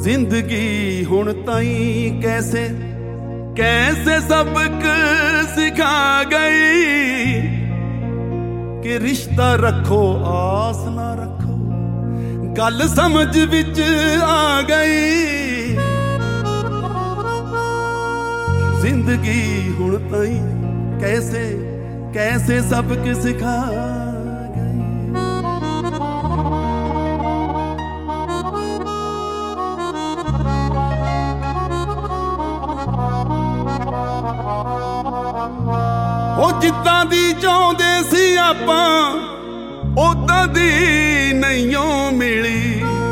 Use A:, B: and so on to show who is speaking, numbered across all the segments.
A: जिंदगी हुण ताई कैसे कैसे सबक सिखा गई कि रिश्ता रखो आस ना रखो, गल समझ विच आ गई। जिंदगी हुण ताई कैसे कैसे सबक सिखा ਉਹ ਜਿੱਦਾਂ ਦੀ ਚਾਹੁੰਦੇ ਸੀ ਆਪਾਂ ਉਦਾਂ ਦੀ ਨਹੀਂਓ ਮਿਲੀ।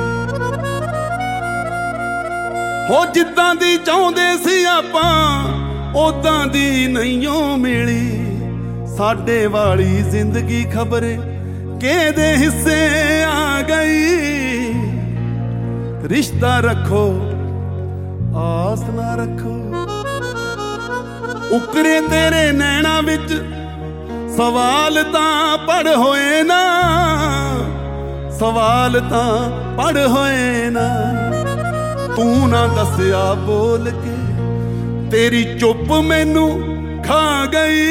A: ਉਹ ਜਿੱਦਾਂ ਦੀ ਚਾਹੁੰਦੇ ਸੀ ਆਪਾਂ ਉਦਾਂ ਦੀ ਨਹੀਂਓ ਮਿਲੀ। ਸਾਡੇ ਵਾਲੀ ਜ਼ਿੰਦਗੀ ਖਬਰੇ ਕਿਹਦੇ ਹਿੱਸੇ ਆ ਗਈ। ਰਿਸ਼ਤਾ ਰੱਖੋ ਆਸ ਨਾ ਰੱਖੋ, ਉਕਰੇ ਤੇਰੇ ਨੈਣਾ ਵਿੱਚ ਸਵਾਲ ਤਾਂ ਪੜ ਹੋਏ ਨਾ, ਸਵਾਲ ਤਾਂ ਪੜ ਹੋਏ ਨਾ। ਤੂੰ ਨਾ ਦੱਸਿਆ ਬੋਲ ਕੇ ਤੇਰੀ ਚੁੱਪ ਮੈਨੂੰ ਖਾ ਗਈ।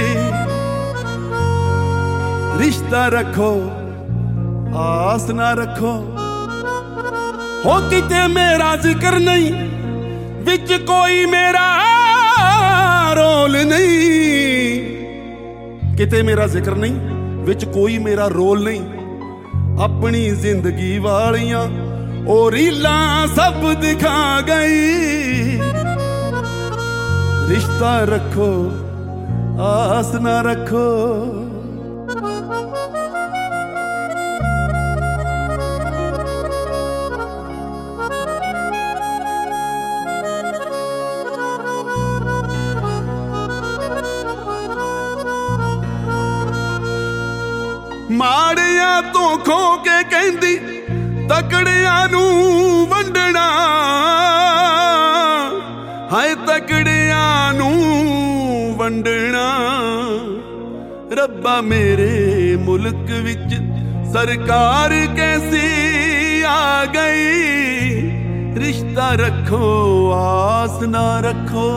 A: ਰਿਸ਼ਤਾ ਰੱਖੋ ਆਸ ਨਾ ਰੱਖੋ, ਹੋ ਕਿਤੇ ਮੇਰਾ ਜ਼ਿਕਰ ਨਹੀਂ ਵਿੱਚ ਕੋਈ ਮੇਰਾ ਰੋਲ ਨਹੀਂ, ਕਿਤੇ ਮੇਰਾ ਜ਼ਿਕਰ ਨਹੀਂ ਵਿੱਚ ਕੋਈ ਮੇਰਾ ਰੋਲ ਨਹੀਂ। ਆਪਣੀ ਜ਼ਿੰਦਗੀ ਵਾਲੀਆਂ ਉਹ ਰੀਲਾਂ ਸਭ ਦਿਖਾ ਗਈ। ਰਿਸ਼ਤਾ ਰੱਖੋ ਆਸ ਨਾ ਰੱਖੋ। ਮਾੜਿਆਂ ਤੋਂ ਖੋ ਕੇ ਕਹਿੰਦੀ ਤਕੜਿਆਂ ਨੂੰ ਵੰਡਣਾ, ਹਾਏ ਤਕੜਿਆਂ ਨੂੰ ਵੰਡਣਾ। ਰੱਬਾ ਮੇਰੇ ਮੁਲਕ ਵਿੱਚ ਸਰਕਾਰ ਕੈਸੀ ਆ ਗਈ। ਰਿਸ਼ਤਾ ਰੱਖੋ ਆਸ ਨਾ ਰੱਖੋ।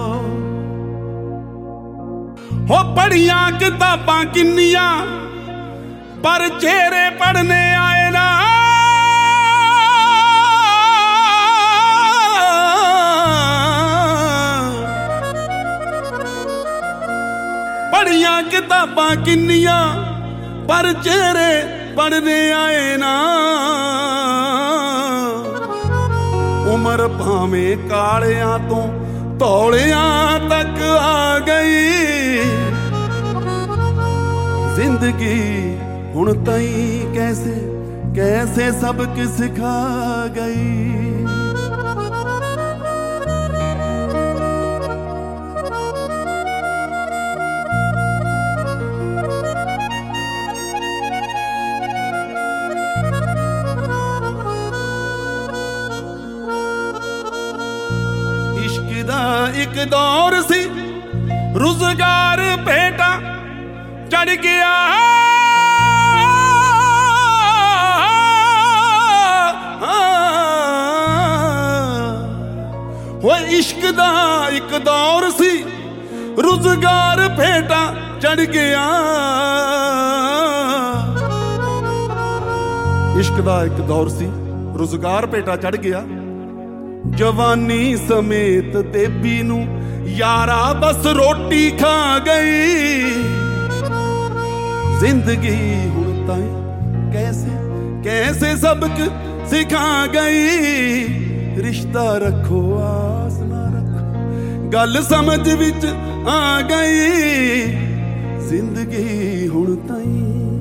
A: ਹੋ ਪੜ੍ਹੀਆਂ ਕਿਤਾਬਾਂ ਕਿੰਨੀਆਂ पर चेहरे पढ़ने आए ना। पढ़िया किताबां किन्नियां पर चेहरे पढ़ने आए ना। उमर भावें कालियां तो धौलियां तक आ गई। जिंदगी हुण ताई कैसे कैसे सबक सिखा गई। इश्क दा एक दौर सी, रुज़गार भेटा चढ़ गया। वो इश्क दा एक दौर सी, रुज़गार भेटा चढ़ गया। इश्क दा एक दौर सी, रुज़गार भेटा चढ़ गया। जवानी समेत देबी नू यारा बस रोटी खा गई। जिंदगी हुण ताई कैसे कैसे सबक सिखा गई। रिश्ता रखो आस ना रखो, गल समझ विच आ गई। जिंदगी हुण ताई